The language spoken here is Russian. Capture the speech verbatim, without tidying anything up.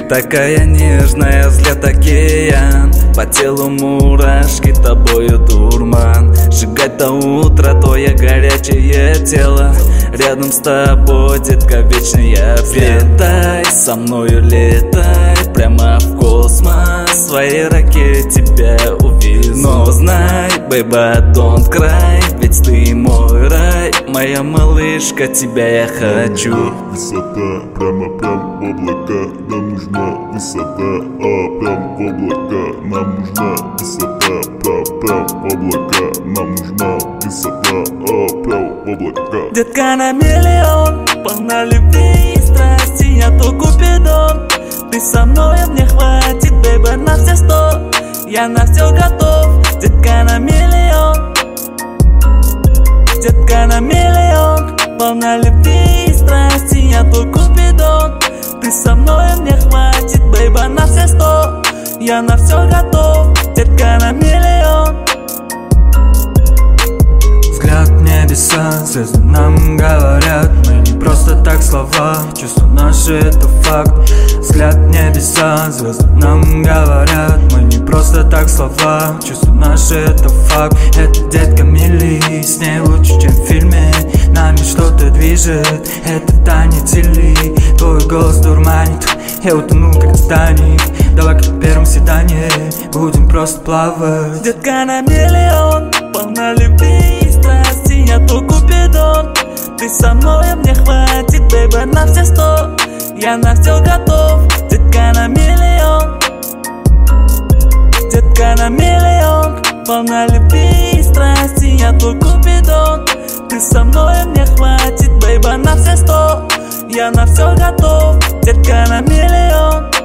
такая нежная, взгляд океан, по телу мурашки, тобою дурман. Сжигать до утра твое горячее тело, рядом с тобой, детка, вечно я пьян. Летай, со мною летай, прямо в космос, в своей ракете тебя увезу. Но знай, baby, don't cry, ведь ты мой рай, моя малышка, тебя я хочу. Высота, прямо прям в облака, нам нужна высота, а прям в облака, нам нужна высота, прям прям в облака, нам нужна высота, а прям в облака. Детка на миллион, полна любви и страсти, я то купидон. Ты со мной, мне хватит, бейба, на все сто, я на все готов. Детка на миллион, детка на миллион, полна любви и страсти, я то купидон. Ты со мной, мне хватит, бейба, на все сто, я на все готов. Детка на миллион. Взгляд в небеса, звезды нам говорят, мы не просто так слова, чувства наши это факт. Взгляд в небеса, звезды нам говорят, мы не просто так слова, чувства наши это факт. Эта детка мили, с ней лучше, чем в фильме, нами что-то движет, это танец или твой голос дурманит. Я утону, как Титаник, давай как в первом свидании будем просто плавать. Детка на миллион, полна любви и страсти, я то купидон. Ты со мной, мне хватит, бейба, на все сто, я на все готов. Детка на миллион, детка на миллион, полна любви и страсти, я то купидон. Ты со мной, мне хватит, бейба, на все сто, я на все готов. Детка на миллион.